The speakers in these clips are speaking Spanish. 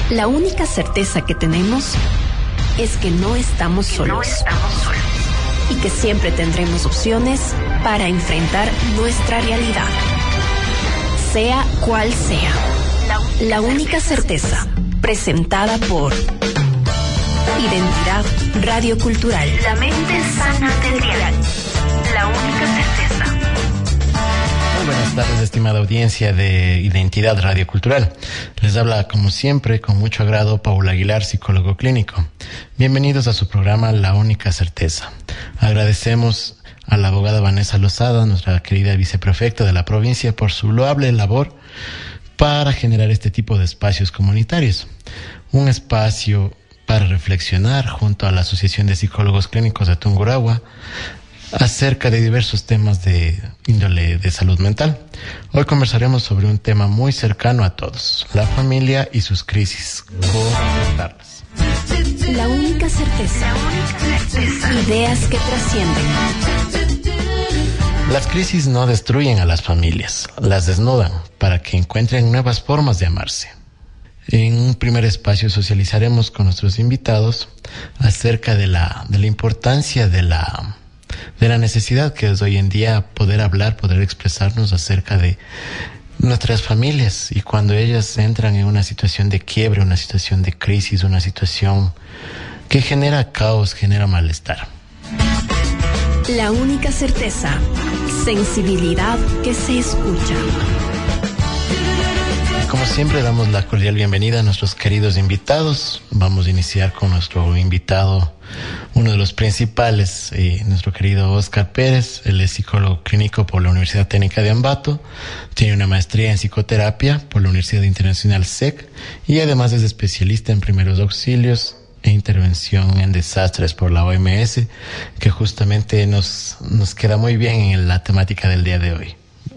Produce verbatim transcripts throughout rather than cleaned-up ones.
La única certeza que tenemos es que no estamos solos. No estamos solos. Y que siempre tendremos opciones para enfrentar nuestra realidad. Sea cual sea. La única certeza. Presentada por Identidad Radiocultural. La mente sana del dial. La única certeza. Muy buenas tardes, estimada audiencia de Identidad Radiocultural. Les habla, como siempre, con mucho agrado, Paul Aguilar, psicólogo clínico. Bienvenidos a su programa La Única Certeza. Agradecemos a la abogada Vanessa Lozada, nuestra querida viceprefecta de la provincia, por su loable labor para generar este tipo de espacios comunitarios. Un espacio para reflexionar junto a la Asociación de Psicólogos Clínicos de Tungurahua acerca de diversos temas de índole de salud mental. Hoy conversaremos sobre un tema muy cercano a todos, la familia y sus crisis. ¿Cómo afrontarlas? La única certeza. Ideas que trascienden. Las crisis no destruyen a las familias, las desnudan para que encuentren nuevas formas de amarse. En un primer espacio socializaremos con nuestros invitados acerca de la, de la importancia de la, de la necesidad que es hoy en día poder hablar, poder expresarnos acerca de nuestras familias y cuando ellas entran en una situación de quiebre, una situación de crisis, una situación que genera caos, genera malestar. La única certeza, sensibilidad que se escucha. Como siempre, damos la cordial bienvenida a nuestros queridos invitados. Vamos a iniciar con nuestro invitado, uno de los principales, eh, nuestro querido Oscar Pérez. Él es psicólogo clínico por la Universidad Técnica de Ambato, tiene una maestría en psicoterapia por la Universidad Internacional S E C y además es especialista en primeros auxilios e intervención en desastres por la O M S, que justamente nos, nos queda muy bien en la temática del día de hoy.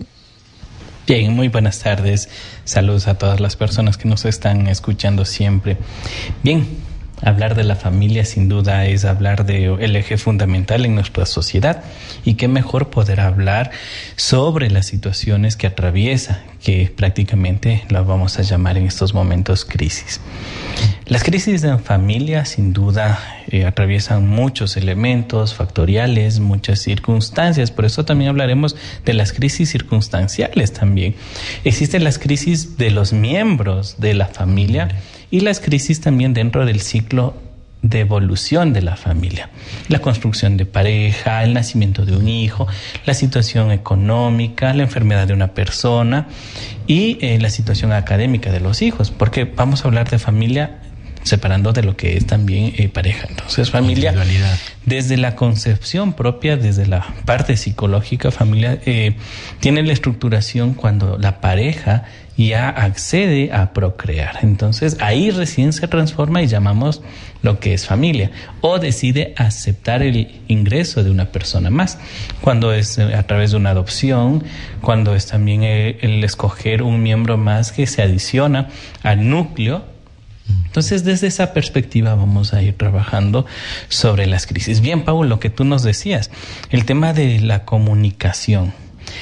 Bien, muy buenas tardes. Saludos a todas las personas que nos están escuchando siempre. Bien, hablar de la familia sin duda es hablar del eje fundamental en nuestra sociedad y qué mejor poder hablar sobre las situaciones que atraviesa, que prácticamente las vamos a llamar en estos momentos crisis. Las crisis en familia sin duda eh, atraviesan muchos elementos factoriales, muchas circunstancias, por eso también hablaremos de las crisis circunstanciales también. Existen las crisis de los miembros de la familia y las crisis también dentro del ciclo de evolución de la familia. La construcción de pareja, el nacimiento de un hijo, la situación económica, la enfermedad de una persona y eh, la situación académica de los hijos, porque vamos a hablar de familia separando de lo que es también eh, pareja. Entonces, familia, desde la concepción propia, desde la parte psicológica, familia eh, tiene la estructuración cuando la pareja ya accede a procrear. Entonces, ahí recién se transforma y llamamos lo que es familia. O decide aceptar el ingreso de una persona más. Cuando es a través de una adopción, cuando es también el, el escoger un miembro más que se adiciona al núcleo. Entonces, desde esa perspectiva vamos a ir trabajando sobre las crisis. Bien, Paul, lo que tú nos decías, el tema de la comunicación.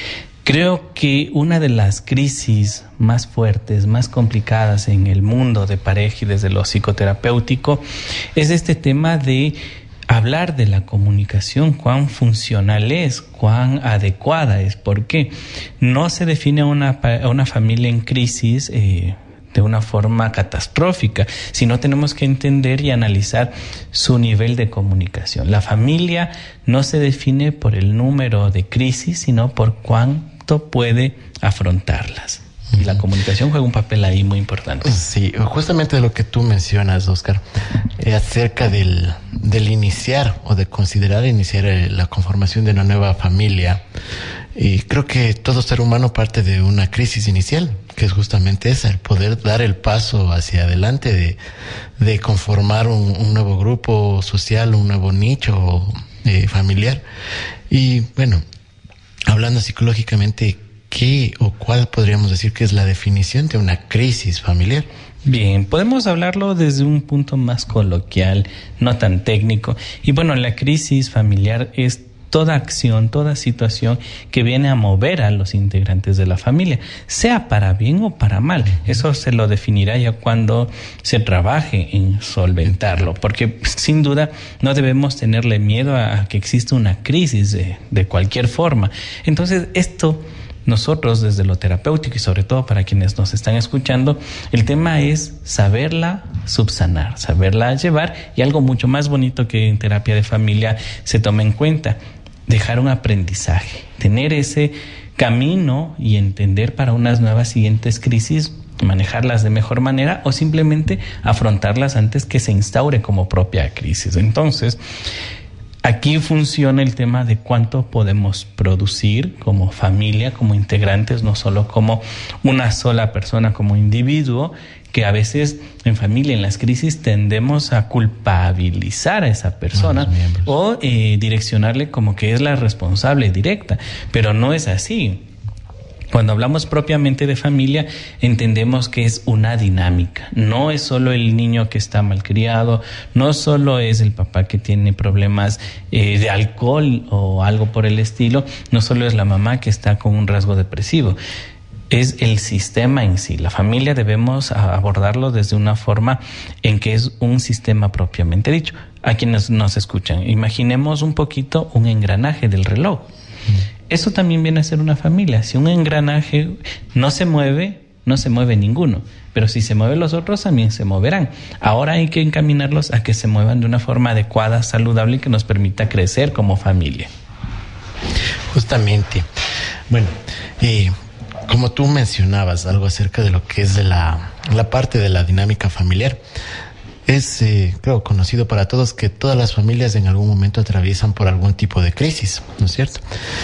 Creo que una de las crisis más fuertes, más complicadas en el mundo de pareja y desde lo psicoterapéutico es este tema de hablar de la comunicación, cuán funcional es, cuán adecuada es. ¿Por qué? No se define una, una familia en crisis eh, de una forma catastrófica, sino tenemos que entender y analizar su nivel de comunicación. La familia no se define por el número de crisis, sino por cuánto puede afrontarlas. Y la comunicación juega un papel ahí muy importante. Sí, justamente de lo que tú mencionas, Oscar, eh, acerca del, del iniciar o de considerar iniciar eh, la conformación de una nueva familia. Y creo que todo ser humano parte de una crisis inicial, que es justamente esa, el poder dar el paso hacia adelante de, de conformar un, un nuevo grupo social, un nuevo nicho eh, familiar. Y bueno, hablando psicológicamente, ¿qué o cuál podríamos decir que es la definición de una crisis familiar? Bien, podemos hablarlo desde un punto más coloquial, no tan técnico. Y bueno, la crisis familiar es toda acción, toda situación que viene a mover a los integrantes de la familia, sea para bien o para mal. Eso se lo definirá ya cuando se trabaje en solventarlo, porque sin duda no debemos tenerle miedo a que exista una crisis de, de cualquier forma. Entonces, esto nosotros desde lo terapéutico y sobre todo para quienes nos están escuchando, el tema es saberla subsanar, saberla llevar, y algo mucho más bonito que en terapia de familia se toma en cuenta, dejar un aprendizaje, tener ese camino y entender para unas nuevas siguientes crisis, manejarlas de mejor manera o simplemente afrontarlas antes que se instaure como propia crisis. Entonces, aquí funciona el tema de cuánto podemos producir como familia, como integrantes, no solo como una sola persona, como individuo, que a veces en familia, en las crisis, tendemos a culpabilizar a esa persona o eh, direccionarle como que es la responsable directa, pero no es así. Cuando hablamos propiamente de familia, entendemos que es una dinámica. No es solo el niño que está malcriado, no solo es el papá que tiene problemas eh, de alcohol o algo por el estilo, no solo es la mamá que está con un rasgo depresivo. Es el sistema en sí. La familia debemos abordarlo desde una forma en que es un sistema propiamente dicho. A quienes nos escuchan, imaginemos un poquito un engranaje del reloj. Eso también viene a ser una familia. Si un engranaje no se mueve, no se mueve ninguno. Pero si se mueven los otros, también se moverán. Ahora hay que encaminarlos a que se muevan de una forma adecuada, saludable y que nos permita crecer como familia. Justamente. Bueno, eh, como tú mencionabas algo acerca de lo que es de la, la parte de la dinámica familiar, es, eh, creo, conocido para todos que todas las familias en algún momento atraviesan por algún tipo de crisis, ¿no es cierto?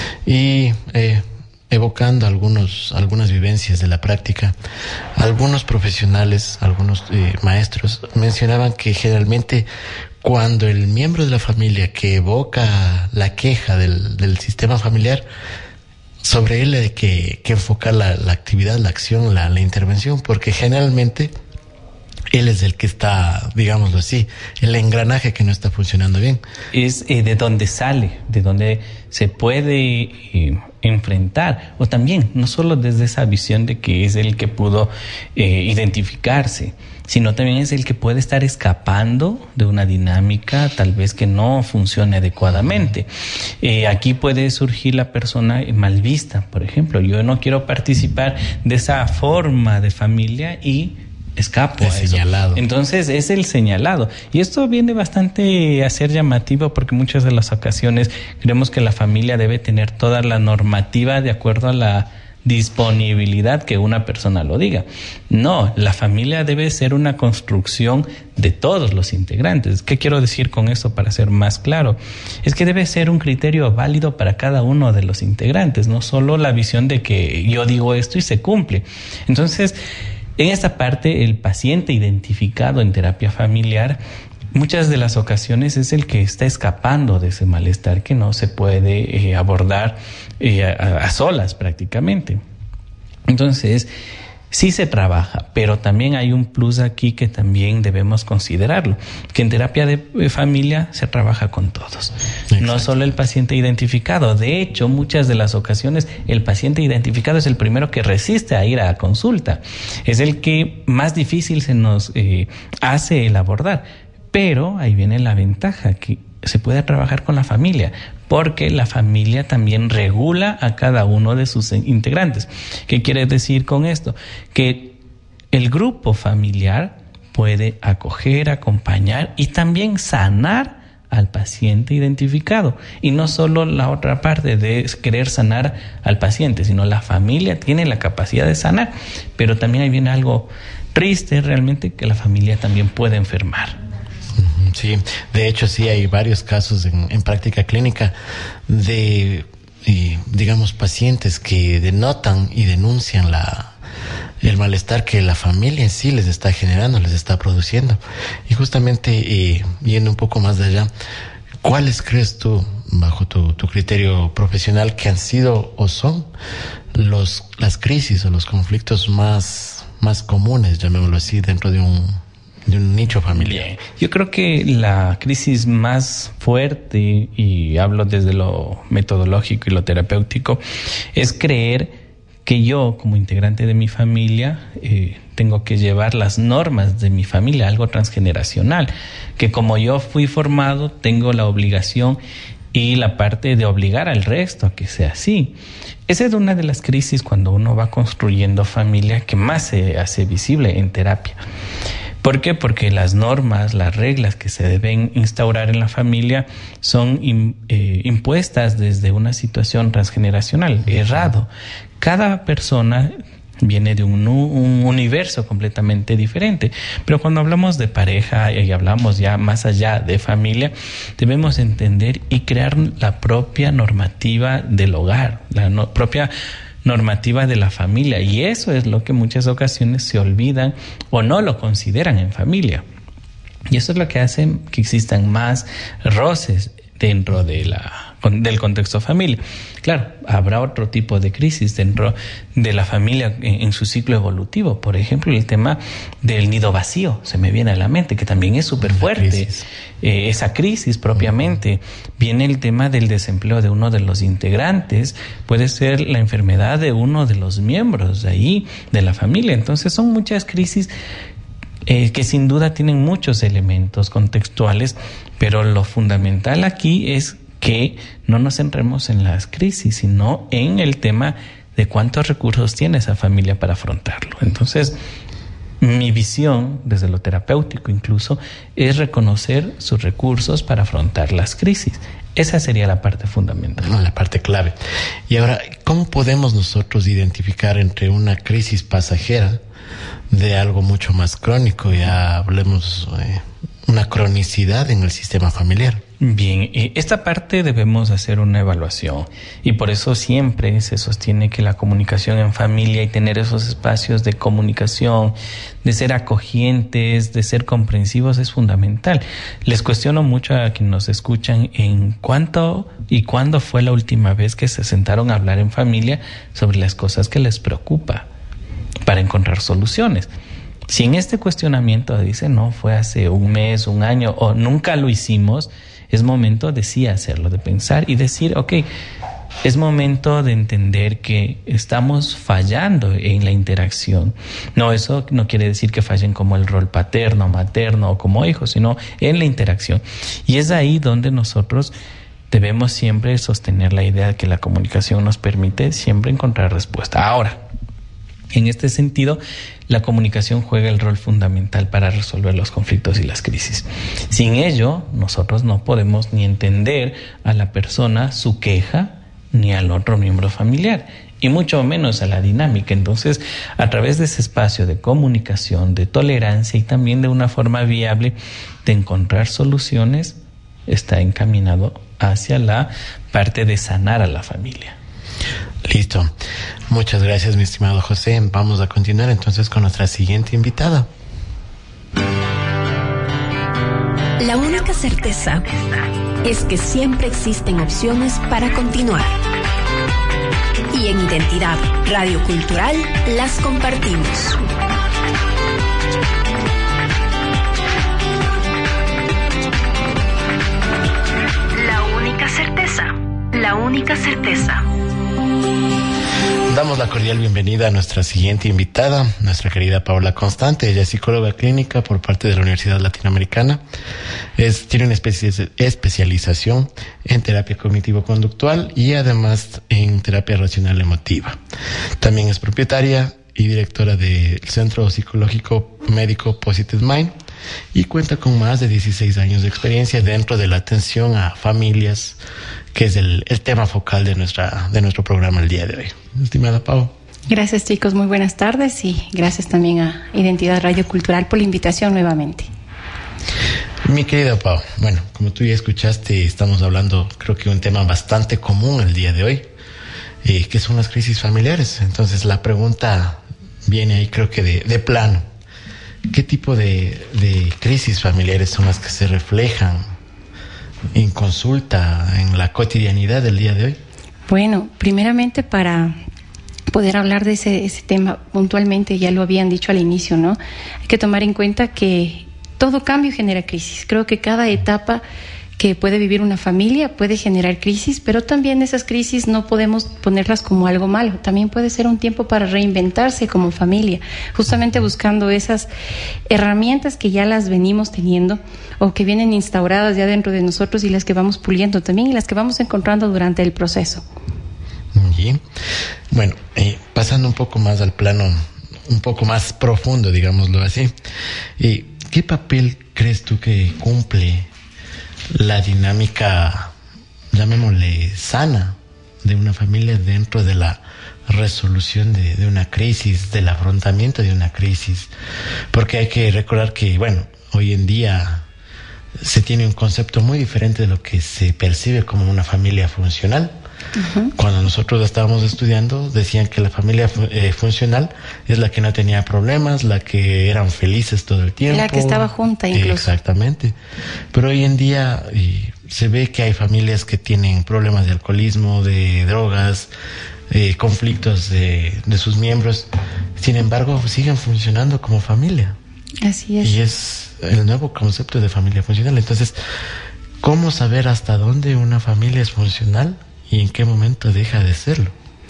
Y eh, evocando algunos, algunas vivencias de la práctica, algunos profesionales, algunos eh, maestros mencionaban que generalmente cuando el miembro de la familia que evoca la queja del, del sistema familiar, sobre él hay que, que enfocar la, la actividad, la acción, la, la intervención, porque generalmente él es el que está, digámoslo así, el engranaje que no está funcionando bien. Es eh, de donde sale, de donde se puede eh, enfrentar, o también, no solo desde esa visión de que es el que pudo eh, identificarse, sino también es el que puede estar escapando de una dinámica tal vez que no funcione adecuadamente. Eh, aquí puede surgir la persona mal vista, por ejemplo. Yo no quiero participar de esa forma de familia y escapo a eso. Señalado. Entonces es el señalado. Y esto viene bastante a ser llamativo porque muchas de las ocasiones creemos que la familia debe tener toda la normativa de acuerdo a la disponibilidad que una persona lo diga. No, la familia debe ser una construcción de todos los integrantes. ¿Qué quiero decir con esto para ser más claro? Es que debe ser un criterio válido para cada uno de los integrantes, no solo la visión de que yo digo esto y se cumple. Entonces, en esta parte, el paciente identificado en terapia familiar, muchas de las ocasiones es el que está escapando de ese malestar que no se puede eh, abordar eh, a, a solas prácticamente. Entonces, sí se trabaja, pero también hay un plus aquí que también debemos considerarlo, que en terapia de familia se trabaja con todos. Exacto. No solo el paciente identificado. De hecho, muchas de las ocasiones el paciente identificado es el primero que resiste a ir a consulta. Es el que más difícil se nos eh, hace el abordar. Pero ahí viene la ventaja, que se puede trabajar con la familia, porque la familia también regula a cada uno de sus integrantes. ¿Qué quiere decir con esto? Que el grupo familiar puede acoger, acompañar y también sanar al paciente identificado. Y no solo la otra parte de querer sanar al paciente, sino la familia tiene la capacidad de sanar. Pero también ahí viene algo triste realmente, que la familia también puede enfermar. Sí, de hecho sí hay varios casos en, en práctica clínica de, eh, digamos, pacientes que denotan y denuncian la el malestar que la familia en sí les está generando, les está produciendo. Y justamente, eh, yendo un poco más de allá, ¿cuáles crees tú, bajo tu, tu criterio profesional, que han sido o son los las crisis o los conflictos más, más comunes, llamémoslo así, dentro de un de un nicho familiar. Bien. Yo creo que la crisis más fuerte, y hablo desde lo metodológico y lo terapéutico, es creer que yo, como integrante de mi familia, eh, tengo que llevar las normas de mi familia, algo transgeneracional, que como yo fui formado, tengo la obligación y la parte de obligar al resto a que sea así. Esa es una de las crisis cuando uno va construyendo familia que más se hace visible en terapia. ¿Por qué? Porque las normas, las reglas que se deben instaurar en la familia son eh, impuestas desde una situación transgeneracional, errado. Cada persona viene de un, un universo completamente diferente. Pero cuando hablamos de pareja y hablamos ya más allá de familia, debemos entender y crear la propia normativa del hogar, la no, propia normativa de la familia. Y eso es lo que en muchas ocasiones se olvidan o no lo consideran en familia. Y eso es lo que hace que existan más roces dentro de la del contexto familia. Claro, habrá otro tipo de crisis dentro de la familia en, en su ciclo evolutivo. Por ejemplo, el tema del nido vacío se me viene a la mente, que también es súper fuerte. Eh, esa crisis propiamente. Viene el tema del desempleo de uno de los integrantes. Puede ser la enfermedad de uno de los miembros de ahí, de la familia. Entonces son muchas crisis Eh, que sin duda tienen muchos elementos contextuales, pero lo fundamental aquí es que no nos centremos en las crisis, sino en el tema de cuántos recursos tiene esa familia para afrontarlo. Entonces, mi visión, desde lo terapéutico incluso, es reconocer sus recursos para afrontar las crisis. Esa sería la parte fundamental. No, la parte clave. Y ahora, ¿cómo podemos nosotros identificar entre una crisis pasajera de algo mucho más crónico? Ya hablemos eh, una cronicidad en el sistema familiar. Bien, esta parte debemos hacer una evaluación y por eso siempre se sostiene que la comunicación en familia y tener esos espacios de comunicación, de ser acogientes, de ser comprensivos es fundamental. Les cuestiono mucho a quienes nos escuchan en cuánto y cuándo fue la última vez que se sentaron a hablar en familia sobre las cosas que les preocupa para encontrar soluciones. Si en este cuestionamiento dice no, fue hace un mes, un año o nunca lo hicimos, es momento de sí hacerlo, de pensar y decir, ok, es momento de entender que estamos fallando en la interacción. No, eso no quiere decir que fallen como el rol paterno, materno o como hijos, sino en la interacción. Y es ahí donde nosotros debemos siempre sostener la idea de que la comunicación nos permite siempre encontrar respuesta. Ahora, en este sentido, la comunicación juega el rol fundamental para resolver los conflictos y las crisis. Sin ello, nosotros no podemos ni entender a la persona, su queja, ni al otro miembro familiar, y mucho menos a la dinámica. Entonces, a través de ese espacio de comunicación, de tolerancia y también de una forma viable de encontrar soluciones, está encaminado hacia la parte de sanar a la familia. Listo. Muchas gracias, mi estimado José. Vamos a continuar entonces con nuestra siguiente invitada. La única certeza es que siempre existen opciones para continuar. Y en Identidad Radio Cultural las compartimos. La única certeza. La única certeza. Damos la cordial bienvenida a nuestra siguiente invitada, nuestra querida Paola Constante. Ella es psicóloga clínica por parte de la Universidad Latinoamericana. Es, tiene una especie, especialización en terapia cognitivo-conductual y además en terapia racional emotiva. También es propietaria y directora del Centro Psicológico Médico Positive Mind y cuenta con más de dieciséis años de experiencia dentro de la atención a familias, que es el, el tema focal de nuestra de nuestro programa el día de hoy. Estimada Pau. Gracias, chicos, muy buenas tardes y gracias también a Identidad Radio Cultural por la invitación nuevamente. Mi querida Pau, bueno, como tú ya escuchaste, estamos hablando creo que un tema bastante común el día de hoy, eh, que son las crisis familiares. Entonces la pregunta viene ahí creo que de, de plano. ¿Qué tipo de, de crisis familiares son las que se reflejan en consulta, en la cotidianidad del día de hoy? Bueno, primeramente para poder hablar de ese, ese tema puntualmente, ya lo habían dicho al inicio, ¿no? Hay que tomar en cuenta que todo cambio genera crisis. Creo que cada etapa que puede vivir una familia puede generar crisis, pero también esas crisis no podemos ponerlas como algo malo. También puede ser un tiempo para reinventarse como familia, justamente buscando esas herramientas que ya las venimos teniendo o que vienen instauradas ya dentro de nosotros y las que vamos puliendo también y las que vamos encontrando durante el proceso. Bien. Bueno, eh, pasando un poco más al plano, un poco más profundo, digámoslo así, eh, ¿qué papel crees tú que cumple la dinámica, llamémosle, sana de una familia dentro de la resolución de, de una crisis, del afrontamiento de una crisis? Porque hay que recordar que, bueno, hoy en día se tiene un concepto muy diferente de lo que se percibe como una familia funcional. Uh-huh. Cuando nosotros estábamos estudiando, decían que la familia eh, funcional es la que no tenía problemas, la que eran felices todo el tiempo. La que estaba junta incluso. Exactamente. Pero hoy en día eh, se ve que hay familias que tienen problemas de alcoholismo, de drogas, eh, conflictos de, de sus miembros. Sin embargo, siguen funcionando como familia. Así es. Y es el nuevo concepto de familia funcional. Entonces, ¿cómo saber hasta dónde una familia es funcional y en qué momento deja de serlo?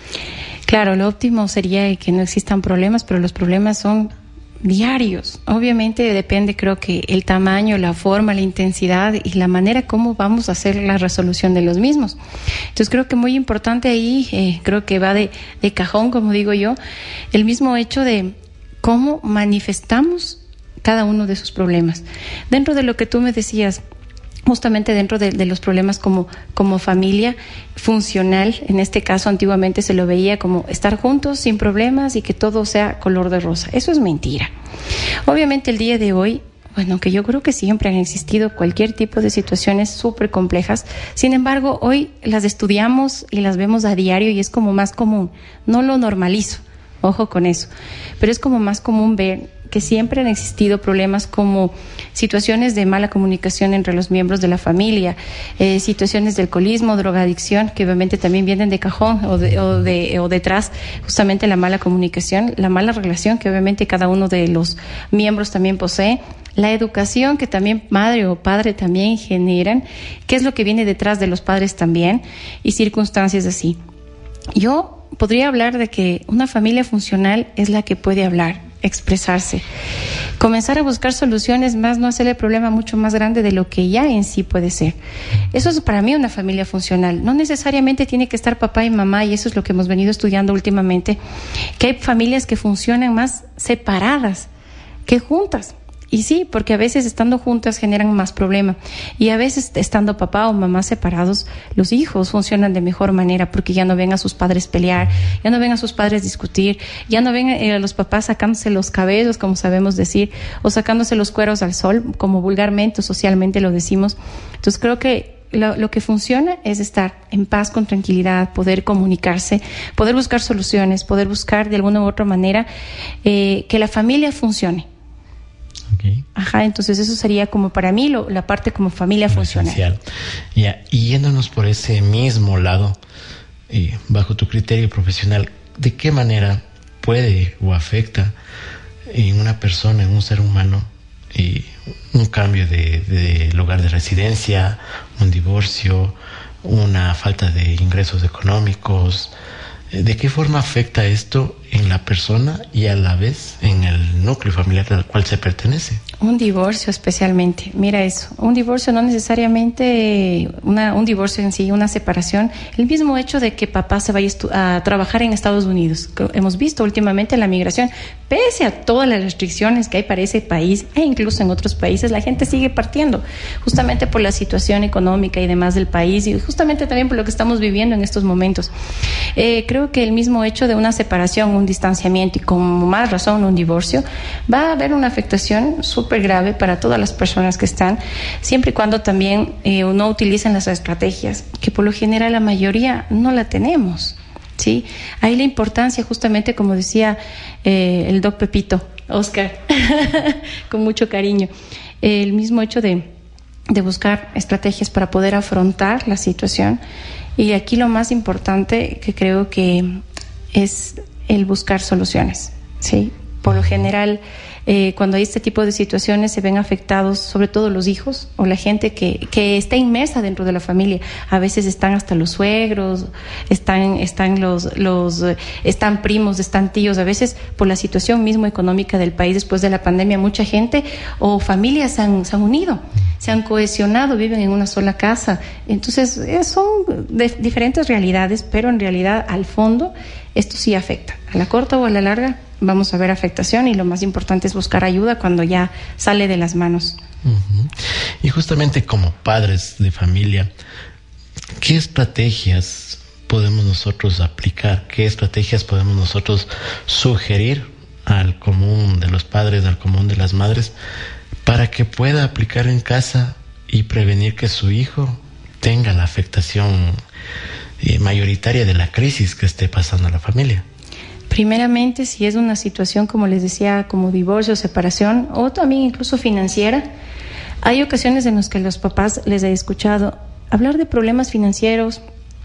Claro, lo óptimo sería que no existan problemas, pero los problemas son diarios. Obviamente depende, creo que el tamaño, la forma, la intensidad y la manera como vamos a hacer la resolución de los mismos. Entonces creo que muy importante ahí, eh, creo que va de, de cajón, como digo yo, el mismo hecho de cómo manifestamos cada uno de sus problemas. Dentro de lo que tú me decías, justamente dentro de, de los problemas como, como familia funcional, en este caso antiguamente se lo veía como estar juntos sin problemas y que todo sea color de rosa. Eso es mentira. Obviamente el día de hoy, bueno, que yo creo que siempre han existido cualquier tipo de situaciones súper complejas, sin embargo hoy las estudiamos y las vemos a diario y es como más común. No lo normalizo, ojo con eso, pero es como más común ver que siempre han existido problemas como situaciones de mala comunicación entre los miembros de la familia, eh, situaciones de alcoholismo, drogadicción, que obviamente también vienen de cajón o, de, o, de, o detrás justamente la mala comunicación, la mala relación que obviamente cada uno de los miembros también posee, la educación que también madre o padre también generan, qué es lo que viene detrás de los padres también y circunstancias así. Yo podría hablar de que una familia funcional es la que puede hablar, expresarse, comenzar a buscar soluciones, más no hacer el problema mucho más grande de lo que ya en sí puede ser. Eso es para mí una familia funcional. No necesariamente tiene que estar papá y mamá, y eso es lo que hemos venido estudiando últimamente, que hay familias que funcionan más separadas que juntas. Y sí, porque a veces estando juntas generan más problema. Y a veces estando papá o mamá separados, los hijos funcionan de mejor manera porque ya no ven a sus padres pelear, ya no ven a sus padres discutir, ya no ven a los papás sacándose los cabellos, como sabemos decir, o sacándose los cueros al sol, como vulgarmente o socialmente lo decimos. Entonces creo que Lo, lo que funciona es estar en paz, con tranquilidad, poder comunicarse, poder buscar soluciones, poder buscar de alguna u otra manera eh, que la familia funcione. Okay. Ajá, entonces eso sería como para mí lo, la parte como familia lo funcional. Esencial. Ya, y yéndonos por ese mismo lado, eh, bajo tu criterio profesional, ¿de qué manera puede o afecta en una persona, en un ser humano, eh, un cambio de, de lugar de residencia, un divorcio, una falta de ingresos económicos? ¿De qué forma afecta esto en la persona y a la vez en el núcleo familiar al cual se pertenece? Un divorcio especialmente, mira eso, un divorcio no necesariamente una, un divorcio en sí, una separación, el mismo hecho de que papá se vaya a trabajar en Estados Unidos, que hemos visto últimamente la migración, pese a todas las restricciones que hay para ese país e incluso en otros países, la gente sigue partiendo, justamente por la situación económica y demás del país y justamente también por lo que estamos viviendo en estos momentos. Eh, creo que el mismo hecho de una separación, un distanciamiento y con más razón un divorcio, va a haber una afectación súper grave para todas las personas que están, siempre y cuando también eh, no utilicen las estrategias, que por lo general la mayoría no la tenemos, ¿sí? Ahí la importancia, justamente como decía eh, el doc Pepito, Oscar, con mucho cariño, eh, el mismo hecho de, de buscar estrategias para poder afrontar la situación. Y aquí lo más importante que creo que es el buscar soluciones, ¿sí? Por lo general, Eh, cuando hay este tipo de situaciones se ven afectados sobre todo los hijos o la gente que, que está inmersa dentro de la familia. A veces están hasta los suegros, están, están los, los, están primos, están tíos. A veces por la situación mismo económica del país después de la pandemia, mucha gente o familias se han, se han unido, se han cohesionado, viven en una sola casa. Entonces eh, son de diferentes realidades, pero en realidad al fondo esto sí afecta. A la corta o a la larga vamos a ver afectación y lo más importante es buscar ayuda cuando ya sale de las manos. Uh-huh. Y justamente como padres de familia, ¿qué estrategias podemos nosotros aplicar? ¿Qué estrategias podemos nosotros sugerir al común de los padres, al común de las madres, para que pueda aplicar en casa y prevenir que su hijo tenga la afectación eh, mayoritaria de la crisis que esté pasando a la familia? Primeramente, si es una situación, como les decía, como divorcio, separación o también incluso financiera, hay ocasiones en las que los papás les he escuchado hablar de problemas financieros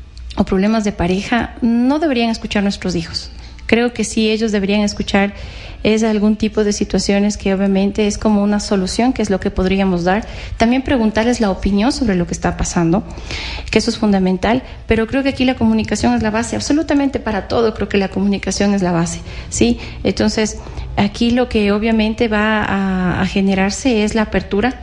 o problemas de pareja. No deberían escuchar nuestros hijos. Creo que sí, ellos deberían escuchar es algún tipo de situaciones que obviamente es como una solución, que es lo que podríamos dar. También preguntarles la opinión sobre lo que está pasando, que eso es fundamental, pero creo que aquí la comunicación es la base, absolutamente para todo creo que la comunicación es la base, ¿sí? Entonces, aquí lo que obviamente va a, a generarse es la apertura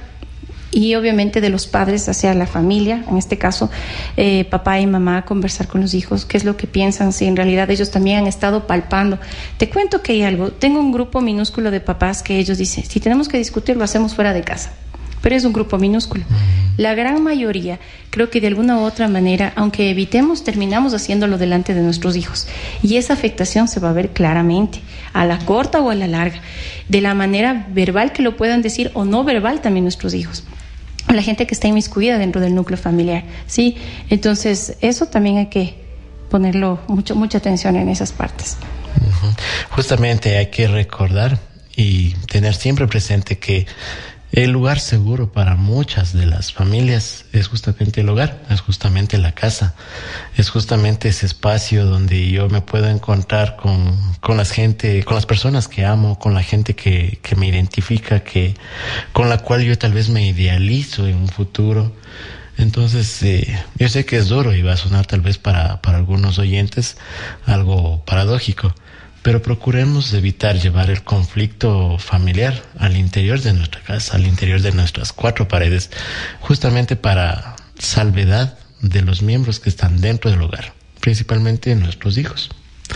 y obviamente de los padres hacia la familia, en este caso eh, papá y mamá, conversar con los hijos, qué es lo que piensan, si en realidad ellos también han estado palpando. Te cuento que hay algo, tengo un grupo minúsculo de papás que ellos dicen, si tenemos que discutir lo hacemos fuera de casa, pero es un grupo minúsculo. La gran mayoría, creo que de alguna u otra manera, aunque evitemos, terminamos haciéndolo delante de nuestros hijos. Y esa afectación se va a ver claramente, a la corta o a la larga, de la manera verbal que lo puedan decir o no verbal también nuestros hijos. La gente que está inmiscuida dentro del núcleo familiar, ¿sí? Entonces, eso también hay que ponerlo mucho, mucha atención en esas partes. Uh-huh. Justamente hay que recordar y tener siempre presente que el lugar seguro para muchas de las familias es justamente el hogar, es justamente la casa, es justamente ese espacio donde yo me puedo encontrar con, con las gente, con las personas que amo, con la gente que, que me identifica, que, con la cual yo tal vez me idealizo en un futuro. Entonces, eh, yo sé que es duro y va a sonar tal vez para, para algunos oyentes algo paradójico, pero procuremos evitar llevar el conflicto familiar al interior de nuestra casa, al interior de nuestras cuatro paredes, justamente para salvedad de los miembros que están dentro del hogar, principalmente nuestros hijos.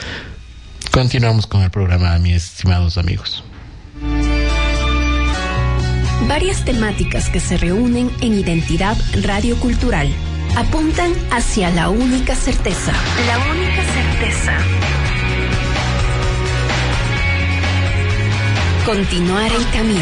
Continuamos con el programa, mis estimados amigos. Varias temáticas que se reúnen en Identidad Radiocultural apuntan hacia la única certeza. La única certeza. Continuar el camino.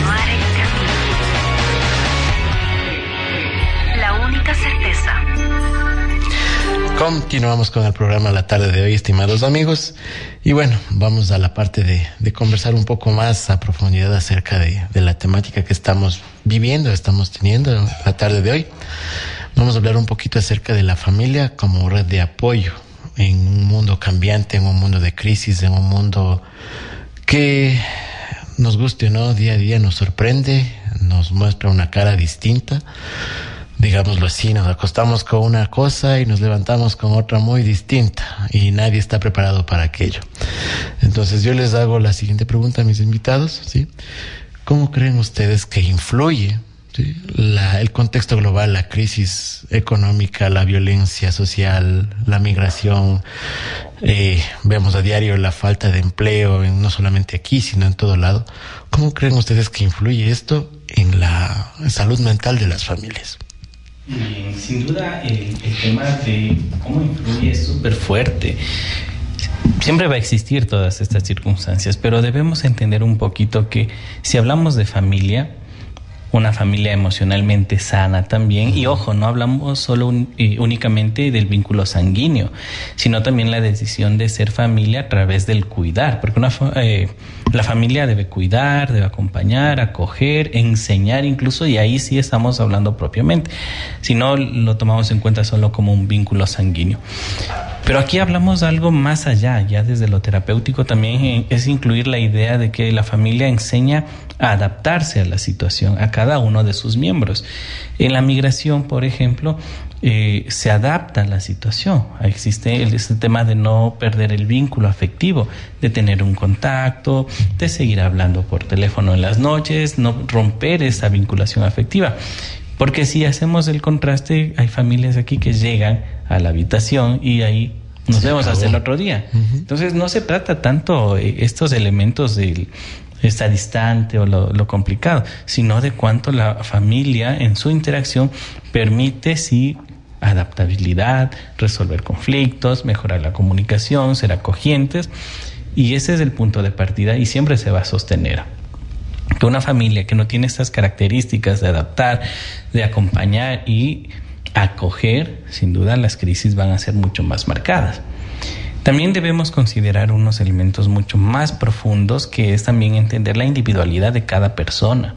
La única certeza. Continuamos con el programa la tarde de hoy, estimados amigos. Y bueno, vamos a la parte de, de conversar un poco más a profundidad acerca de, de la temática que estamos viviendo, estamos teniendo la tarde de hoy. Vamos a hablar un poquito acerca de la familia como red de apoyo en un mundo cambiante, en un mundo de crisis, en un mundo que, nos guste o no, día a día nos sorprende, nos muestra una cara distinta. Digámoslo así, nos acostamos con una cosa y nos levantamos con otra muy distinta y nadie está preparado para aquello. Entonces yo les hago la siguiente pregunta a mis invitados, ¿sí? ¿Cómo creen ustedes que influye, ¿sí?, la, el contexto global, la crisis económica, la violencia social, la migración? Eh, vemos a diario la falta de empleo, en, no solamente aquí, sino en todo lado. ¿Cómo creen ustedes que influye esto en la salud mental de las familias? Bien, sin duda el, el tema de cómo influye es súper fuerte. Siempre va a existir todas estas circunstancias, pero debemos entender un poquito que si hablamos de familia, una familia emocionalmente sana también, y ojo, no hablamos solo un, y únicamente del vínculo sanguíneo, sino también la decisión de ser familia a través del cuidar, porque una, eh, La familia debe cuidar, debe acompañar, acoger, enseñar incluso, y ahí sí estamos hablando propiamente. Si no, lo tomamos en cuenta solo como un vínculo sanguíneo. Pero aquí hablamos de algo más allá, ya desde lo terapéutico también es incluir la idea de que la familia enseña a adaptarse a la situación, a cada uno de sus miembros. En la migración, por ejemplo, eh, se adapta a la situación. Existe el, este tema de no perder el vínculo afectivo, de tener un contacto, de seguir hablando por teléfono en las noches, no romper esa vinculación afectiva. Porque si hacemos el contraste, hay familias aquí que llegan a la habitación y ahí nos vemos hasta el otro día. Uh-huh. Entonces no se trata tanto eh, estos elementos de está distante o lo, lo complicado, sino de cuánto la familia en su interacción permite sí adaptabilidad, resolver conflictos, mejorar la comunicación, ser acogientes, y ese es el punto de partida y siempre se va a sostener. Que una familia que no tiene estas características de adaptar, de acompañar y acoger, sin duda las crisis van a ser mucho más marcadas. También debemos considerar unos elementos mucho más profundos, que es también entender la individualidad de cada persona.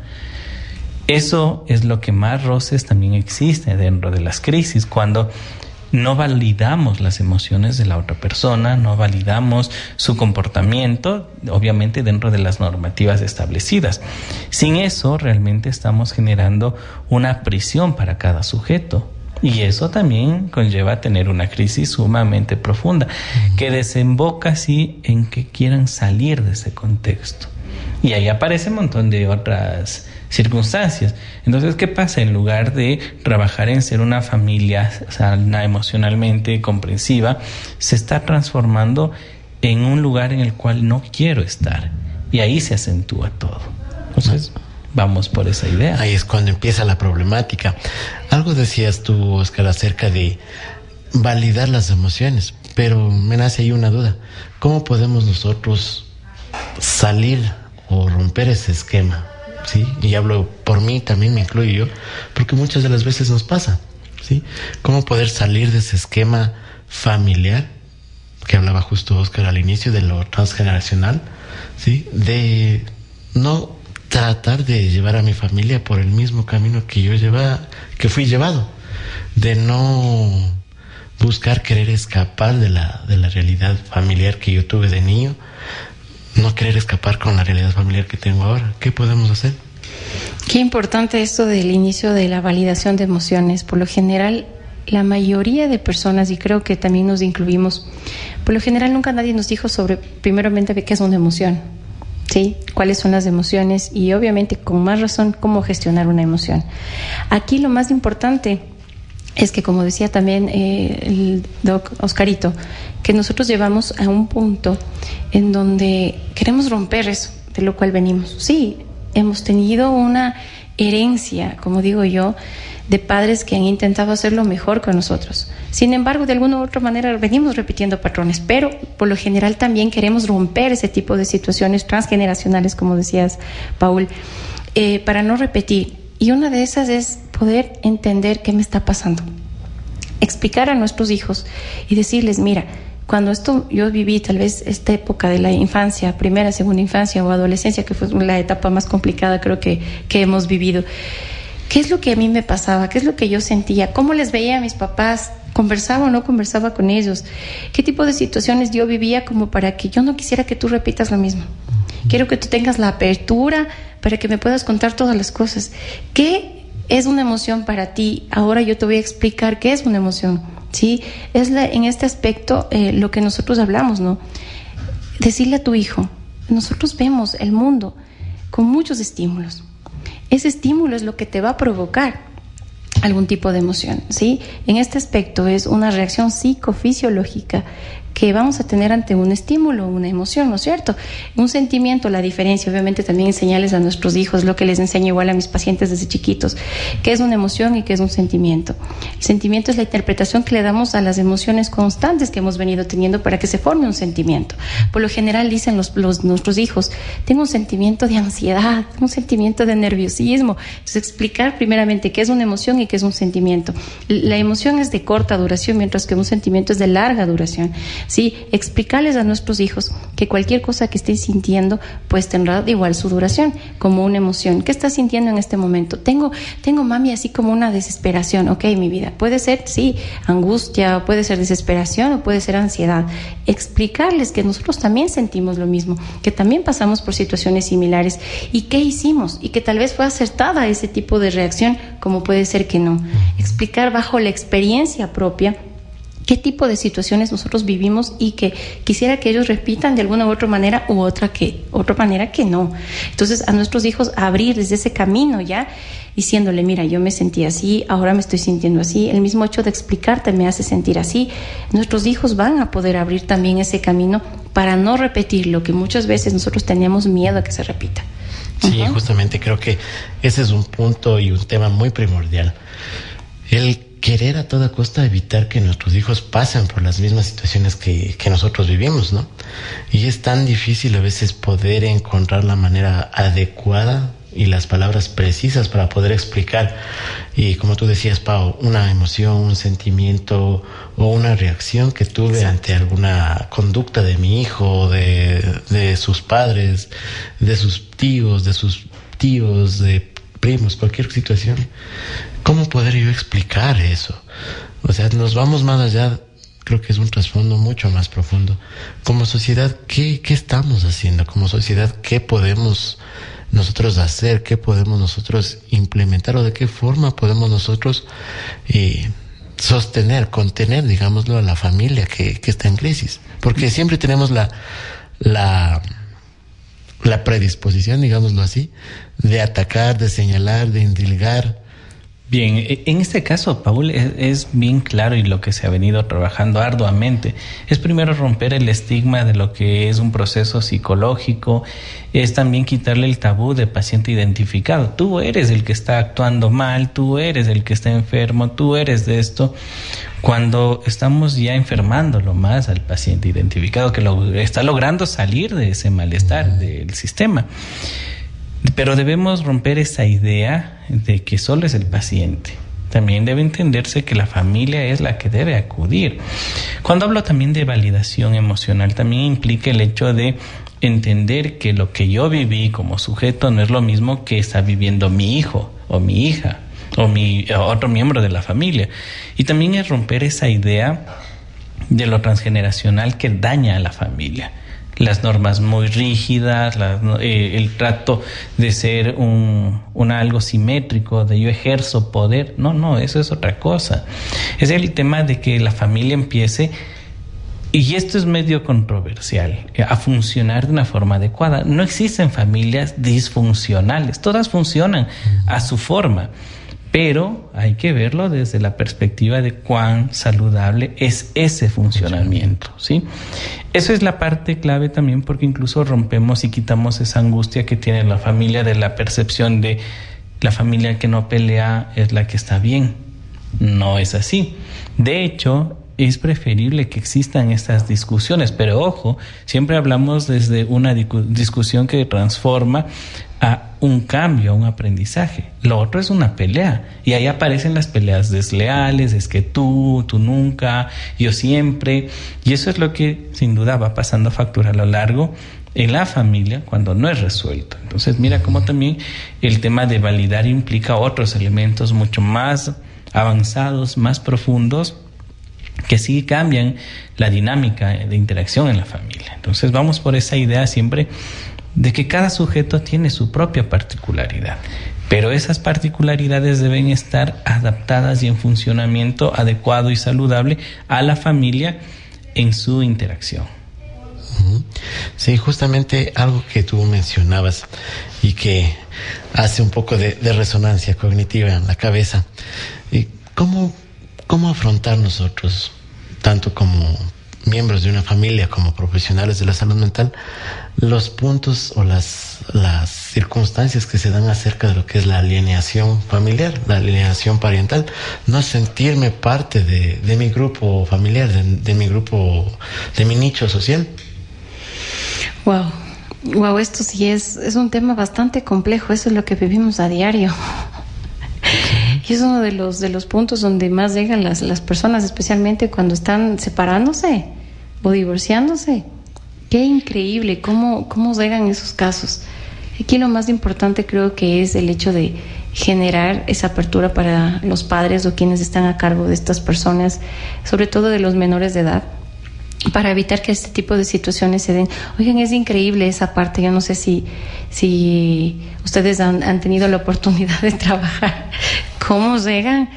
Eso es lo que más roces también existe dentro de las crisis, cuando no validamos las emociones de la otra persona, no validamos su comportamiento, obviamente dentro de las normativas establecidas. Sin eso, realmente estamos generando una prisión para cada sujeto. Y eso también conlleva tener una crisis sumamente profunda, que desemboca así en que quieran salir de ese contexto. Y ahí aparece un montón de otras circunstancias. Entonces, ¿qué pasa? En lugar de trabajar en ser una familia sana emocionalmente, comprensiva, se está transformando en un lugar en el cual no quiero estar. Y ahí se acentúa todo. Entonces, vamos por esa idea. Ahí es cuando empieza la problemática. Algo decías tú, Oscar, acerca de validar las emociones, pero me nace ahí una duda. ¿Cómo podemos nosotros salir o romper ese esquema? ¿Sí? Y hablo por mí, también me incluyo yo, porque muchas de las veces nos pasa, ¿sí? ¿Cómo poder salir de ese esquema familiar que hablaba justo Oscar al inicio, de lo transgeneracional, ¿sí? De no tratar de llevar a mi familia por el mismo camino que yo llevaba, que fui llevado, de no buscar querer escapar de la de la realidad familiar que yo tuve de niño, no querer escapar con la realidad familiar que tengo ahora. ¿Qué podemos hacer? Qué importante esto del inicio de la validación de emociones. Por lo general, la mayoría de personas, y creo que también nos incluimos, por lo general nunca nadie nos dijo sobre, primeramente, qué es una emoción, ¿sí? Cuáles son las emociones y obviamente con más razón cómo gestionar una emoción. Aquí lo más importante es que, como decía también eh, el doc Oscarito, que nosotros llevamos a un punto en donde queremos romper eso de lo cual venimos. Sí, hemos tenido una herencia, como digo yo, de padres que han intentado hacerlo mejor con nosotros. Sin embargo, de alguna u otra manera venimos repitiendo patrones, pero por lo general también queremos romper ese tipo de situaciones transgeneracionales, como decías, Paul, eh, para no repetir. Y una de esas es poder entender qué me está pasando. Explicar a nuestros hijos y decirles, mira, cuando esto yo viví tal vez esta época de la infancia, primera, segunda infancia o adolescencia, que fue la etapa más complicada creo que, que hemos vivido, ¿qué es lo que a mí me pasaba? ¿Qué es lo que yo sentía? ¿Cómo les veía a mis papás? ¿Conversaba o no conversaba con ellos? ¿Qué tipo de situaciones yo vivía como para que yo no quisiera que tú repitas lo mismo? Quiero que tú tengas la apertura para que me puedas contar todas las cosas. ¿Qué es una emoción para ti? Ahora yo te voy a explicar qué es una emoción, ¿sí? Es la, en este aspecto eh, lo que nosotros hablamos, ¿no? Decirle a tu hijo, nosotros vemos el mundo con muchos estímulos. Ese estímulo es lo que te va a provocar algún tipo de emoción, ¿sí? En este aspecto es una reacción psicofisiológica que vamos a tener ante un estímulo, una emoción, ¿no es cierto? Un sentimiento, la diferencia, obviamente también enseñarles a nuestros hijos, lo que les enseño igual a mis pacientes desde chiquitos, qué es una emoción y qué es un sentimiento. El sentimiento es la interpretación que le damos a las emociones constantes que hemos venido teniendo para que se forme un sentimiento. Por lo general dicen los, los, nuestros hijos, tengo un sentimiento de ansiedad, un sentimiento de nerviosismo. Entonces explicar primeramente qué es una emoción y qué es un sentimiento. La emoción es de corta duración, mientras que un sentimiento es de larga duración. Sí, explicarles a nuestros hijos que cualquier cosa que estés sintiendo, pues tendrá igual su duración, como una emoción. ¿Qué estás sintiendo en este momento? Tengo, tengo mami así como una desesperación. Ok, mi vida, puede ser, sí, angustia, puede ser desesperación o puede ser ansiedad. Explicarles que nosotros también sentimos lo mismo, que también pasamos por situaciones similares y qué hicimos y que tal vez fue acertada ese tipo de reacción, como puede ser que no. Explicar bajo la experiencia propia qué tipo de situaciones nosotros vivimos y que quisiera que ellos repitan de alguna u otra manera u otra que otra manera que no. Entonces a nuestros hijos abrir desde ese camino ya, diciéndole, mira, yo me sentí así, ahora me estoy sintiendo así. El mismo hecho de explicarte me hace sentir así. Nuestros hijos van a poder abrir también ese camino para no repetir lo que muchas veces nosotros teníamos miedo a que se repita. Sí, uh-huh. Justamente creo que ese es un punto y un tema muy primordial. El querer a toda costa evitar que nuestros hijos pasen por las mismas situaciones que, que nosotros vivimos, ¿no? Y es tan difícil a veces poder encontrar la manera adecuada y las palabras precisas para poder explicar, y como tú decías, Pau, una emoción, un sentimiento o una reacción que tuve Exacto. ante alguna conducta de mi hijo, de, de sus padres, de sus tíos, de sus tíos, de primos, cualquier situación. ¿Cómo poder yo explicar eso? O sea, nos vamos más allá. Creo que es un trasfondo mucho más profundo. Como sociedad, ¿qué, qué estamos haciendo? Como sociedad, ¿qué podemos nosotros hacer? ¿Qué podemos nosotros implementar? ¿O de qué forma podemos nosotros eh, sostener, contener, digámoslo, a la familia que, que está en crisis? Porque siempre tenemos la, la, la predisposición, digámoslo así, de atacar, de señalar, de indilgar. Bien, en este caso, Paul, es, es bien claro y lo que se ha venido trabajando arduamente es primero romper el estigma de lo que es un proceso psicológico, es también quitarle el tabú de paciente identificado. Tú eres el que está actuando mal, tú eres el que está enfermo, tú eres de esto, cuando estamos ya enfermándolo más al paciente identificado que lo, está logrando salir de ese malestar del sistema. Pero debemos romper esa idea de que solo es el paciente. También debe entenderse que la familia es la que debe acudir. Cuando hablo también de validación emocional, también implica el hecho de entender que lo que yo viví como sujeto no es lo mismo que está viviendo mi hijo o mi hija o mi o otro miembro de la familia. Y también es romper esa idea de lo transgeneracional que daña a la familia. Las normas muy rígidas, la, eh, el trato de ser un, un algo simétrico, de yo ejerzo poder. No, no, eso es otra cosa. Es el tema de que la familia empiece, y esto es medio controversial, a funcionar de una forma adecuada. No existen familias disfuncionales, todas funcionan a su forma. Pero hay que verlo desde la perspectiva de cuán saludable es ese funcionamiento, ¿sí? Eso es la parte clave también, porque incluso rompemos y quitamos esa angustia que tiene la familia de la percepción de la familia que no pelea es la que está bien. No es así. De hecho, es preferible que existan estas discusiones, pero ojo, siempre hablamos desde una discusión que transforma a un cambio, a un aprendizaje. Lo otro es una pelea, y ahí aparecen las peleas desleales, es que tú, tú nunca, yo siempre, y eso es lo que sin duda va pasando factura a lo largo en la familia cuando no es resuelto. Entonces mira cómo también el tema de validar implica otros elementos mucho más avanzados, más profundos, que sí cambian la dinámica de interacción en la familia. Entonces vamos por esa idea siempre de que cada sujeto tiene su propia particularidad, pero esas particularidades deben estar adaptadas y en funcionamiento adecuado y saludable a la familia en su interacción. Sí, justamente algo que tú mencionabas y que hace un poco de, de resonancia cognitiva en la cabeza. ¿Y cómo, cómo afrontar nosotros, tanto como miembros de una familia como profesionales de la salud mental, los puntos o las, las circunstancias que se dan acerca de lo que es la alienación familiar, la alienación parental? No sentirme parte de, de mi grupo familiar, de, de mi grupo, de mi nicho social. Wow, wow, esto sí es, es un tema bastante complejo. Eso es lo que vivimos a diario. Y es uno de los de los puntos donde más llegan las, las personas, especialmente cuando están separándose. o divorciándose. Qué increíble cómo, cómo llegan esos casos. Aquí lo más importante creo que es el hecho de generar esa apertura para los padres o quienes están a cargo de estas personas, sobre todo de los menores de edad, para evitar que este tipo de situaciones se den. Oigan, es increíble esa parte. Yo no sé si, si ustedes han, han tenido la oportunidad de trabajar, cómo llegan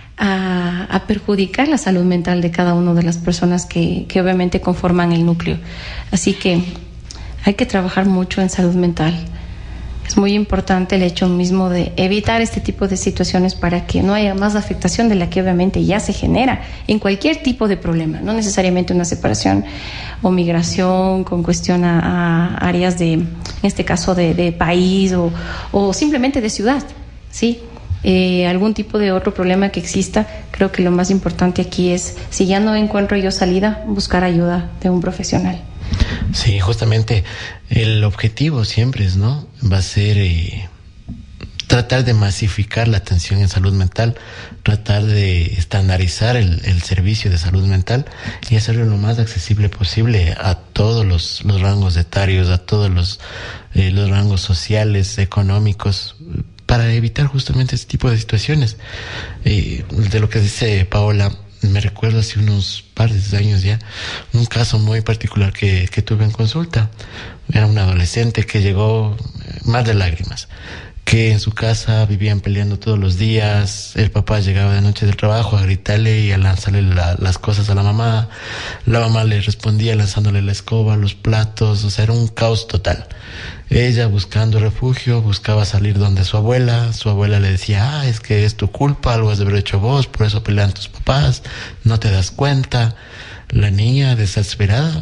a, a perjudicar la salud mental de cada una de las personas que, que obviamente conforman el núcleo. Así que hay que trabajar mucho en salud mental. Es muy importante el hecho mismo de evitar este tipo de situaciones para que no haya más afectación de la que obviamente ya se genera en cualquier tipo de problema, no necesariamente una separación o migración con cuestión a, a áreas de, en este caso, de, de país o, o simplemente de ciudad, ¿sí? Eh, algún tipo de otro problema que exista, creo que lo más importante aquí es, si ya no encuentro yo salida, buscar ayuda de un profesional. Sí, justamente el objetivo siempre es, ¿no? Va a ser eh, tratar de masificar la atención en salud mental, tratar de estandarizar el, el servicio de salud mental y hacerlo lo más accesible posible a todos los, los rangos etarios, a todos los, eh, los rangos sociales, económicos, para evitar justamente este tipo de situaciones. Eh, de lo que dice Paola, me recuerdo hace unos par de años ya, un caso muy particular que, que tuve en consulta. Era un adolescente que llegó mar de lágrimas, que en su casa vivían peleando todos los días. El papá llegaba de noche del trabajo a gritarle y a lanzarle la, las cosas a la mamá. La mamá le respondía lanzándole la escoba, los platos, o sea, era un caos total. Ella, buscando refugio, buscaba salir donde su abuela. Su abuela le decía, ah, es que es tu culpa, algo has de haber hecho vos, por eso pelean tus papás, no te das cuenta. La niña, desesperada,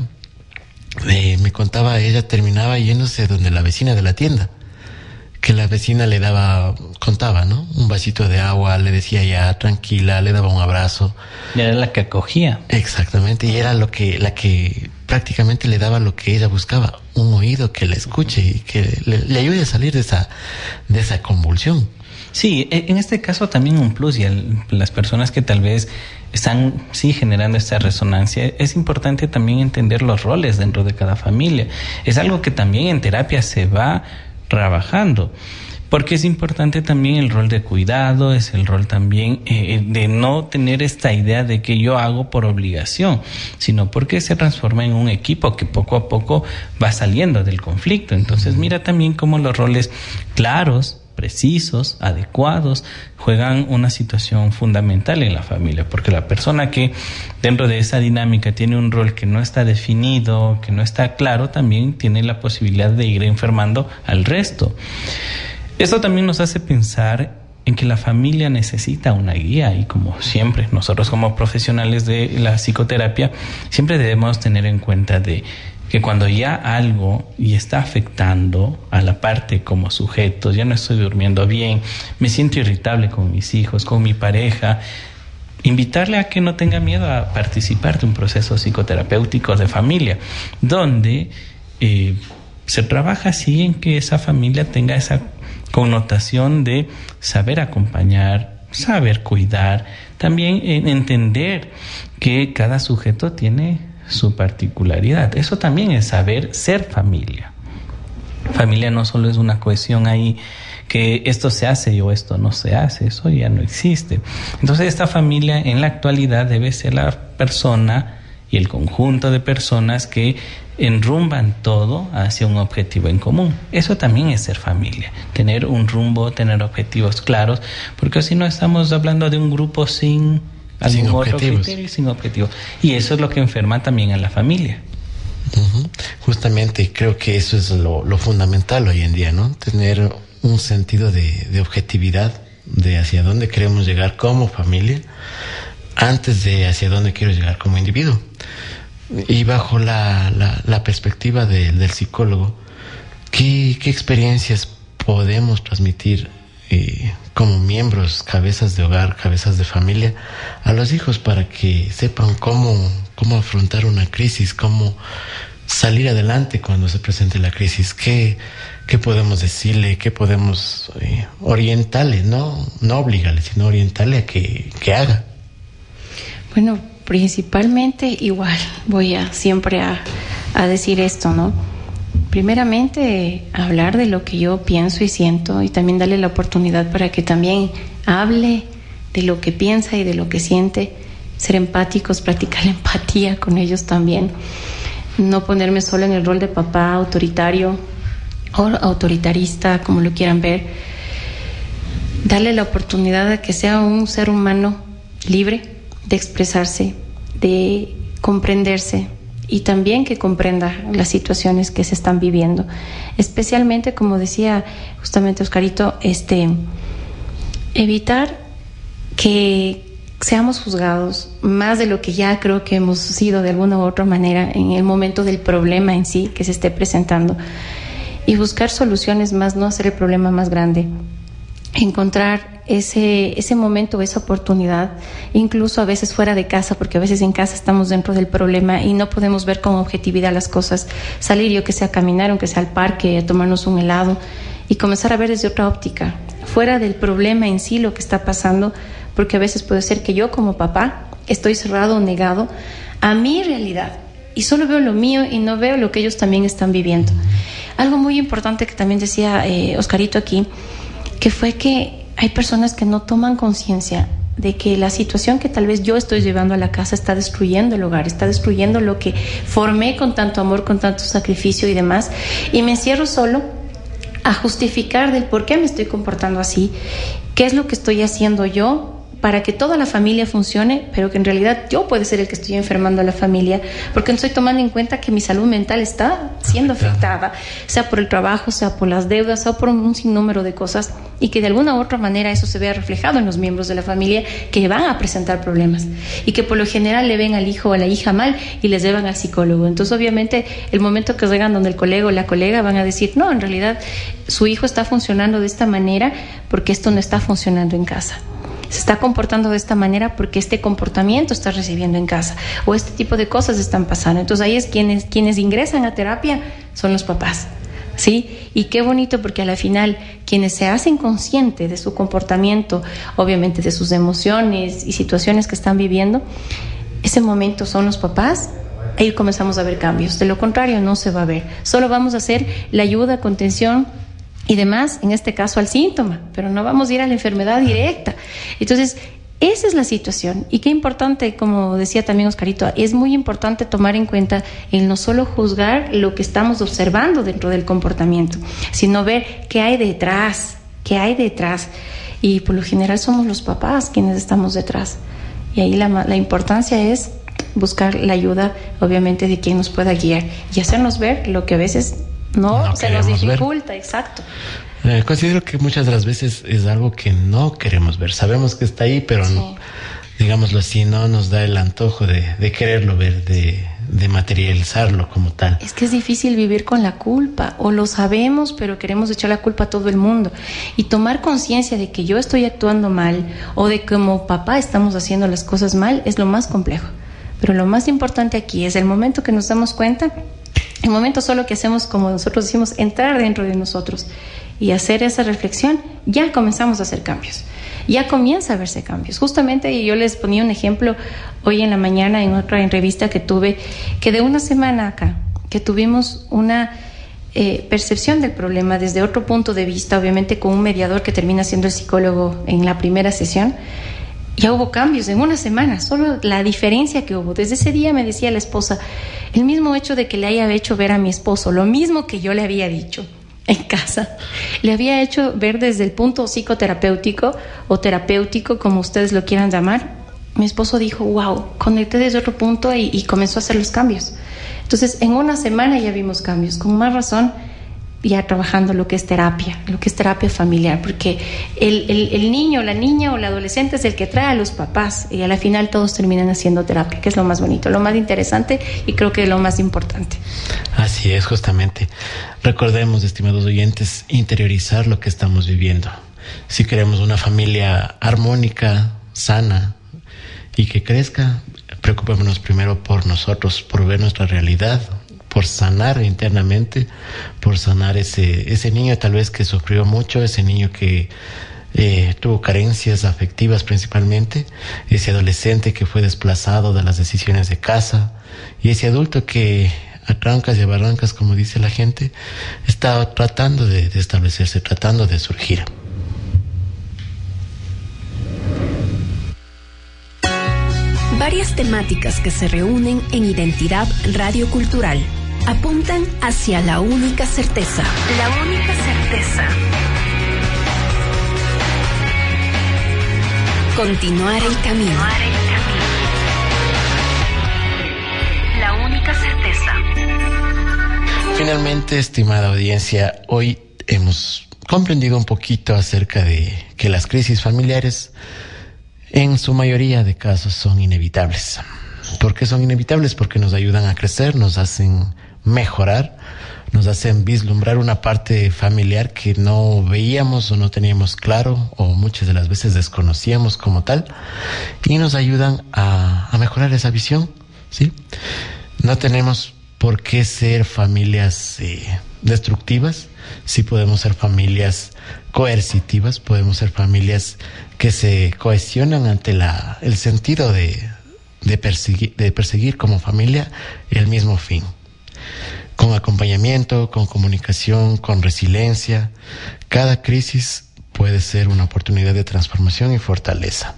eh, me contaba, ella terminaba yéndose donde la vecina de la tienda, que la vecina le daba, contaba, ¿no? Un vasito de agua, le decía ya, tranquila, le daba un abrazo. Y era la que acogía. Exactamente, y era lo que, la que prácticamente le daba lo que ella buscaba, un oído que la escuche y que le, le ayude a salir de esa, de esa convulsión. Sí, en este caso también un plus, y el, las personas que tal vez están, sí, generando esta resonancia, es importante también entender los roles dentro de cada familia. Es algo que también en terapia se va trabajando, porque es importante también el rol de cuidado, es el rol también eh, de no tener esta idea de que yo hago por obligación, sino porque se transforma en un equipo que poco a poco va saliendo del conflicto. Entonces mira también cómo los roles claros, precisos, adecuados, juegan una situación fundamental en la familia, porque la persona que dentro de esa dinámica tiene un rol que no está definido, que no está claro, también tiene la posibilidad de ir enfermando al resto. Esto también nos hace pensar en que la familia necesita una guía, y como siempre, nosotros como profesionales de la psicoterapia, siempre debemos tener en cuenta de que cuando ya algo y está afectando a la parte como sujeto, ya no estoy durmiendo bien, me siento irritable con mis hijos, con mi pareja, invitarle a que no tenga miedo a participar de un proceso psicoterapéutico de familia, donde eh, se trabaja así en que esa familia tenga esa connotación de saber acompañar, saber cuidar, también en entender que cada sujeto tiene su particularidad. Eso también es saber ser familia. Familia no solo es una cohesión ahí que esto se hace o esto no se hace, eso ya no existe. Entonces esta familia en la actualidad debe ser la persona y el conjunto de personas que enrumban todo hacia un objetivo en común. Eso también es ser familia, tener un rumbo, tener objetivos claros, porque si no estamos hablando de un grupo sin algún sin otro objetivos. criterio, sin objetivo. Y eso es lo que enferma también a la familia. Uh-huh. Justamente creo que eso es lo, lo fundamental hoy en día, ¿no? Tener un sentido de, de objetividad, de hacia dónde queremos llegar como familia, antes de hacia dónde quiero llegar como individuo. Y bajo la, la, la perspectiva de, del psicólogo, ¿qué, qué experiencias podemos transmitir eh, como miembros, cabezas de hogar, cabezas de familia, a los hijos para que sepan cómo, cómo afrontar una crisis, cómo salir adelante cuando se presente la crisis? ¿Qué, qué podemos decirle? ¿Qué podemos eh, orientarle? No, no obligarle, sino orientarle a que, que haga. Bueno, principalmente igual, voy a siempre a, a decir esto, ¿no? Primeramente, hablar de lo que yo pienso y siento y también darle la oportunidad para que también hable de lo que piensa y de lo que siente, ser empáticos, practicar la empatía con ellos también, no ponerme solo en el rol de papá autoritario o autoritarista, como lo quieran ver, darle la oportunidad de que sea un ser humano libre de expresarse, de comprenderse y también que comprenda las situaciones que se están viviendo, especialmente, como decía justamente Oscarito, este, evitar que seamos juzgados más de lo que ya creo que hemos sido de alguna u otra manera en el momento del problema en sí que se esté presentando, y buscar soluciones más, no hacer el problema más grande, encontrar ese, ese momento, esa oportunidad, incluso a veces fuera de casa, porque a veces en casa estamos dentro del problema y no podemos ver con objetividad las cosas, salir yo que sea a caminar, aunque sea al parque, a tomarnos un helado y comenzar a ver desde otra óptica, fuera del problema en sí lo que está pasando, porque a veces puede ser que yo como papá estoy cerrado o negado a mi realidad y solo veo lo mío y no veo lo que ellos también están viviendo. Algo muy importante que también decía eh, Oscarito aquí, que fue que hay personas que no toman conciencia de que la situación que tal vez yo estoy llevando a la casa está destruyendo el hogar, está destruyendo lo que formé con tanto amor, con tanto sacrificio y demás, y me encierro solo a justificar del por qué me estoy comportando así, qué es lo que estoy haciendo yo para que toda la familia funcione, pero que en realidad yo puedo ser el que estoy enfermando a la familia, porque no estoy tomando en cuenta que mi salud mental está siendo afectada, sea por el trabajo, sea por las deudas, sea por un sinnúmero de cosas, y que de alguna u otra manera eso se vea reflejado en los miembros de la familia que van a presentar problemas, y que por lo general le ven al hijo o a la hija mal y les llevan al psicólogo. Entonces obviamente el momento que llegan donde el colega o la colega van a decir, no, en realidad su hijo está funcionando de esta manera porque esto no está funcionando en casa. Se está comportando de esta manera porque este comportamiento está recibiendo en casa o este tipo de cosas están pasando. Entonces ahí es quienes, quienes ingresan a terapia son los papás, ¿sí? Y qué bonito, porque a la final quienes se hacen conscientes de su comportamiento, obviamente de sus emociones y situaciones que están viviendo, ese momento son los papás. Ahí comenzamos a ver cambios. De lo contrario no se va a ver. Solo vamos a hacer la ayuda, contención y demás, en este caso al síntoma, pero no vamos a ir a la enfermedad directa. Entonces, esa es la situación. Y qué importante, como decía también Oscarito, es muy importante tomar en cuenta el no solo juzgar lo que estamos observando dentro del comportamiento, sino ver qué hay detrás, qué hay detrás. Y por lo general somos los papás quienes estamos detrás. Y ahí la, la importancia es buscar la ayuda, obviamente, de quien nos pueda guiar y hacernos ver lo que a veces No, no se nos dificulta, ver. Exacto. Eh, considero que muchas de las veces es algo que no queremos ver. Sabemos que está ahí, pero sí. no, digámoslo así, no nos da el antojo de, de quererlo ver, de, de materializarlo como tal. Es que es difícil vivir con la culpa, o lo sabemos, pero queremos echar la culpa a todo el mundo. Y tomar conciencia de que yo estoy actuando mal, o de que como papá estamos haciendo las cosas mal, es lo más complejo. Pero lo más importante aquí es el momento que nos damos cuenta. El momento solo que hacemos, como nosotros decimos, entrar dentro de nosotros y hacer esa reflexión, ya comenzamos a hacer cambios. Ya comienza a verse cambios. Justamente yo les ponía un ejemplo hoy en la mañana en otra entrevista que tuve, que de una semana acá, que tuvimos una eh, percepción del problema desde otro punto de vista, obviamente con un mediador que termina siendo el psicólogo en la primera sesión. Ya hubo cambios en una semana, solo la diferencia que hubo. Desde ese día me decía la esposa, el mismo hecho de que le haya hecho ver a mi esposo, lo mismo que yo le había dicho en casa, le había hecho ver desde el punto psicoterapéutico o terapéutico, como ustedes lo quieran llamar. Mi esposo dijo, wow, conecté desde otro punto y, y comenzó a hacer los cambios. Entonces, en una semana ya vimos cambios, con más razón ya trabajando lo que es terapia, lo que es terapia familiar, porque el, el, el niño, la niña o el adolescente es el que trae a los papás y a la final todos terminan haciendo terapia, que es lo más bonito, lo más interesante y creo que lo más importante. Así es, justamente. Recordemos, estimados oyentes, interiorizar lo que estamos viviendo. Si queremos una familia armónica, sana y que crezca, preocupémonos primero por nosotros, por ver nuestra realidad, por sanar internamente, por sanar ese ese niño tal vez que sufrió mucho, ese niño que eh, tuvo carencias afectivas principalmente, ese adolescente que fue desplazado de las decisiones de casa y ese adulto que a trancas y a barrancas, como dice la gente, está tratando de, de establecerse, tratando de surgir. Varias temáticas que se reúnen en Identidad Radiocultural apuntan hacia la única certeza. La única certeza. Continuar el camino. Continuar el camino. La única certeza. Finalmente, estimada audiencia, hoy hemos comprendido un poquito acerca de que las crisis familiares en su mayoría de casos son inevitables. ¿Por qué son inevitables? Porque nos ayudan a crecer, nos hacen mejorar, nos hacen vislumbrar una parte familiar que no veíamos o no teníamos claro o muchas de las veces desconocíamos como tal, y nos ayudan a, a mejorar esa visión, ¿sí? No tenemos por qué ser familias eh, destructivas. Sí podemos ser familias coercitivas, podemos ser familias que se cohesionan ante la, el sentido de, de, perseguir, de perseguir como familia el mismo fin. Con acompañamiento, con comunicación, con resiliencia, cada crisis puede ser una oportunidad de transformación y fortaleza.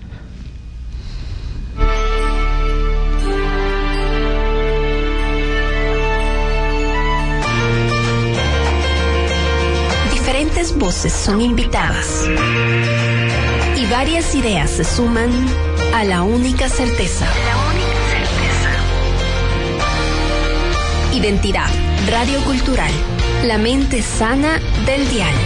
Diferentes voces son invitadas y varias ideas se suman a la única certeza. La única certeza. Identidad radiocultural. La mente sana del dial.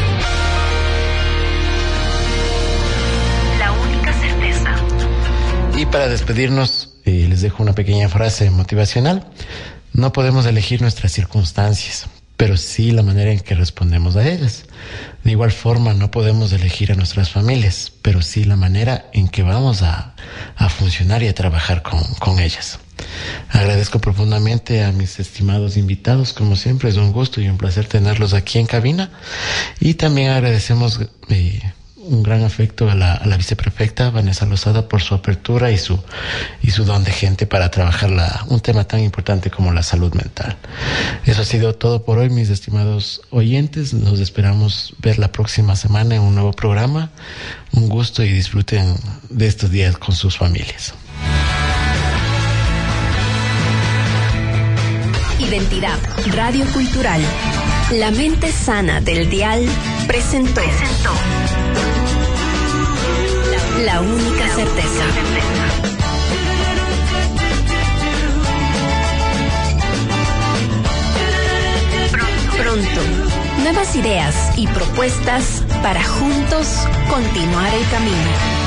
La única certeza. Y para despedirnos, eh, les dejo una pequeña frase motivacional. No podemos elegir nuestras circunstancias, pero sí la manera en que respondemos a ellas. De igual forma, no podemos elegir a nuestras familias, pero sí la manera en que vamos a, a funcionar y a trabajar con, con ellas. Agradezco profundamente a mis estimados invitados, como siempre es un gusto y un placer tenerlos aquí en cabina, y también agradecemos eh, un gran afecto a la, a la viceprefecta Vanessa Lozada por su apertura y su y su don de gente para trabajar la, un tema tan importante como la salud mental. Eso ha sido todo por hoy, mis estimados oyentes. Nos esperamos ver la próxima semana en un nuevo programa. Un gusto y disfruten de estos días con sus familias. Identidad radiocultural. La mente sana del dial presentó, presentó. La única certeza. Pronto, nuevas ideas y propuestas para juntos continuar el camino.